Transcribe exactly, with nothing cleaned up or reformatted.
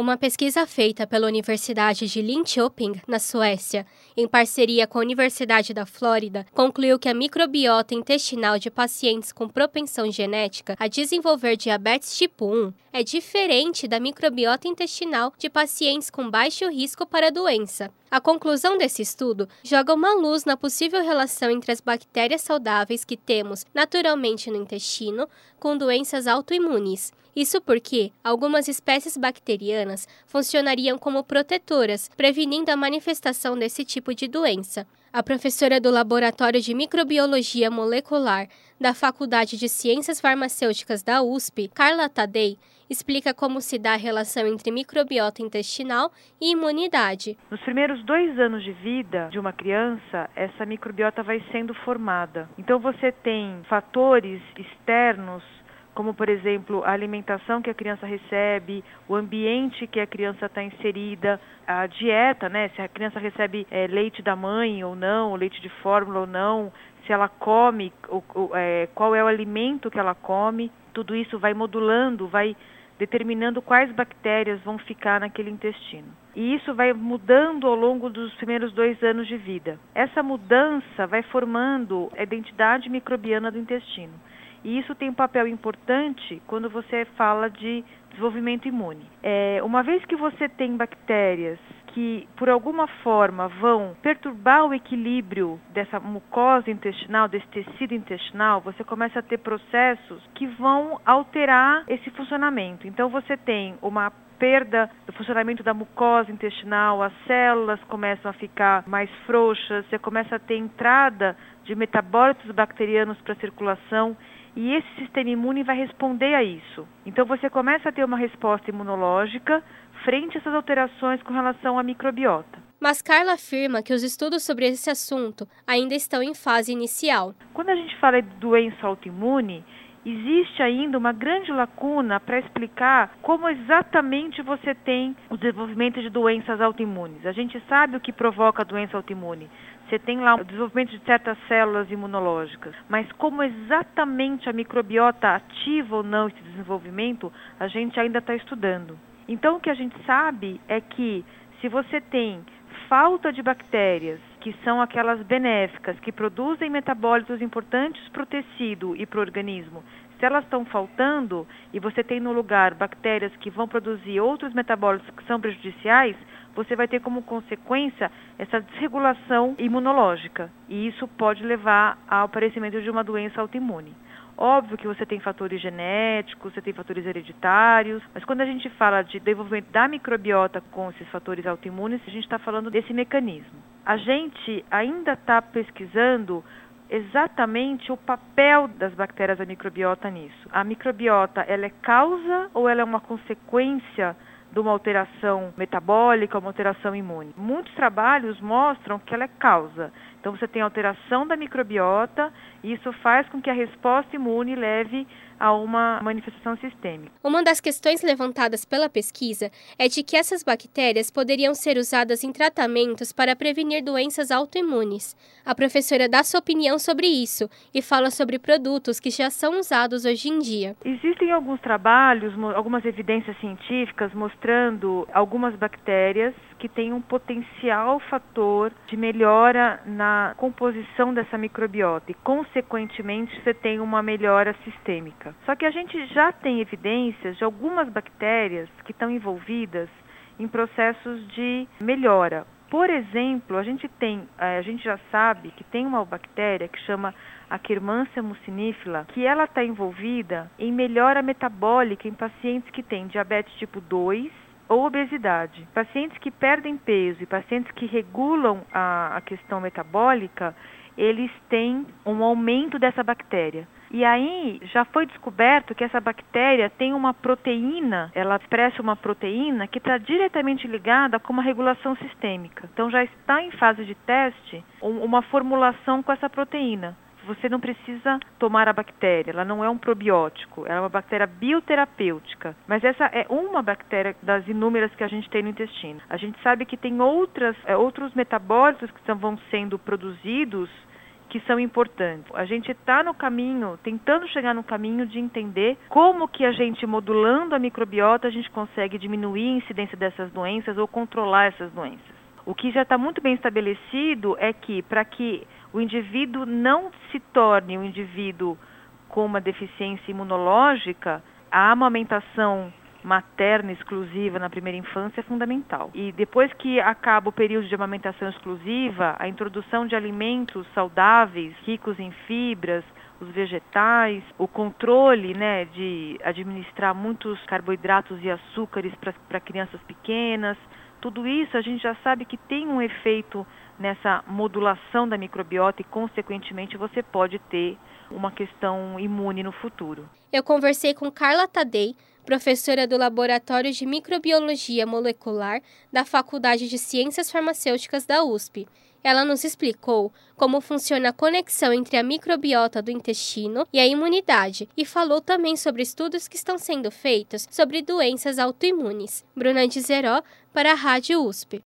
Uma pesquisa feita pela Universidade de Linköping, na Suécia, em parceria com a Universidade da Flórida, concluiu que a microbiota intestinal de pacientes com propensão genética a desenvolver diabetes tipo um é diferente da microbiota intestinal de pacientes com baixo risco para a doença. A conclusão desse estudo joga uma luz na possível relação entre as bactérias saudáveis que temos naturalmente no intestino com doenças autoimunes. Isso porque algumas espécies bacterianas funcionariam como protetoras, prevenindo a manifestação desse tipo de doença. A professora do Laboratório de Microbiologia Molecular da Faculdade de Ciências Farmacêuticas da U S P, Carla Tadei, explica como se dá a relação entre microbiota intestinal e imunidade. Nos primeiros dois anos de vida de uma criança, essa microbiota vai sendo formada. Então você tem fatores externos, como, por exemplo, a alimentação que a criança recebe, o ambiente que a criança está inserida, a dieta, né? Se a criança recebe é, leite da mãe ou não, leite de fórmula ou não, se ela come, o, o, é, qual é o alimento que ela come, tudo isso vai modulando, vai determinando quais bactérias vão ficar naquele intestino. E isso vai mudando ao longo dos primeiros dois anos de vida. Essa mudança vai formando a identidade microbiana do intestino. E isso tem um papel importante quando você fala de desenvolvimento imune. É, uma vez que você tem bactérias que, por alguma forma, vão perturbar o equilíbrio dessa mucosa intestinal, desse tecido intestinal, você começa a ter processos que vão alterar esse funcionamento. Então, você tem uma perda do funcionamento da mucosa intestinal, as células começam a ficar mais frouxas, você começa a ter entrada de metabólitos bacterianos para a circulação, e esse sistema imune vai responder a isso. Então você começa a ter uma resposta imunológica frente a essas alterações com relação à microbiota. Mas Carla afirma que os estudos sobre esse assunto ainda estão em fase inicial. Quando a gente fala de doença autoimune, existe ainda uma grande lacuna para explicar como exatamente você tem o desenvolvimento de doenças autoimunes. A gente sabe o que provoca a doença autoimune. Você tem lá o desenvolvimento de certas células imunológicas, mas como exatamente a microbiota ativa ou não esse desenvolvimento, a gente ainda está estudando. Então o que a gente sabe é que se você tem falta de bactérias, que são aquelas benéficas, que produzem metabólitos importantes para o tecido e para o organismo, se elas estão faltando e você tem no lugar bactérias que vão produzir outros metabólitos que são prejudiciais, você vai ter como consequência essa desregulação imunológica. E isso pode levar ao aparecimento de uma doença autoimune. Óbvio que você tem fatores genéticos, você tem fatores hereditários, mas quando a gente fala de desenvolvimento da microbiota com esses fatores autoimunes, a gente está falando desse mecanismo. A gente ainda está pesquisando exatamente o papel das bactérias da microbiota nisso. A microbiota, ela é causa ou ela é uma consequência de uma alteração metabólica, uma alteração imune? Muitos trabalhos mostram que ela é causa. Então você tem alteração da microbiota e isso faz com que a resposta imune leve a uma manifestação sistêmica. Uma das questões levantadas pela pesquisa é de que essas bactérias poderiam ser usadas em tratamentos para prevenir doenças autoimunes. A professora dá sua opinião sobre isso e fala sobre produtos que já são usados hoje em dia. Existem alguns trabalhos, algumas evidências científicas mostrando algumas bactérias que têm um potencial fator de melhora na composição dessa microbiota e, consequentemente, você tem uma melhora sistêmica. Só que a gente já tem evidências de algumas bactérias que estão envolvidas em processos de melhora. Por exemplo, a gente tem, a gente já sabe que tem uma bactéria que chama Akkermansia mucinifera, que ela está envolvida em melhora metabólica em pacientes que têm diabetes tipo dois ou obesidade. Pacientes que perdem peso e pacientes que regulam a, a questão metabólica, eles têm um aumento dessa bactéria. E aí já foi descoberto que essa bactéria tem uma proteína, ela expressa uma proteína que está diretamente ligada com uma regulação sistêmica. Então já está em fase de teste uma formulação com essa proteína. Você não precisa tomar a bactéria, ela não é um probiótico, ela é uma bactéria bioterapêutica. Mas essa é uma bactéria das inúmeras que a gente tem no intestino. A gente sabe que tem outras, é, outros metabólitos que vão sendo produzidos que são importantes. A gente está no caminho, tentando chegar no caminho de entender como que a gente, modulando a microbiota, a gente consegue diminuir a incidência dessas doenças ou controlar essas doenças. O que já está muito bem estabelecido é que, para que o indivíduo não se torne um indivíduo com uma deficiência imunológica, a amamentação materna exclusiva na primeira infância é fundamental. E depois que acaba o período de amamentação exclusiva, a introdução de alimentos saudáveis, ricos em fibras, os vegetais, o controle, né, de administrar muitos carboidratos e açúcares para crianças pequenas, tudo isso a gente já sabe que tem um efeito nessa modulação da microbiota e, consequentemente, você pode ter uma questão imune no futuro. Eu conversei com Carla Tadei, professora do Laboratório de Microbiologia Molecular da Faculdade de Ciências Farmacêuticas da U S P. Ela nos explicou como funciona a conexão entre a microbiota do intestino e a imunidade e falou também sobre estudos que estão sendo feitos sobre doenças autoimunes. Bruna Dizeró, para a Rádio U S P.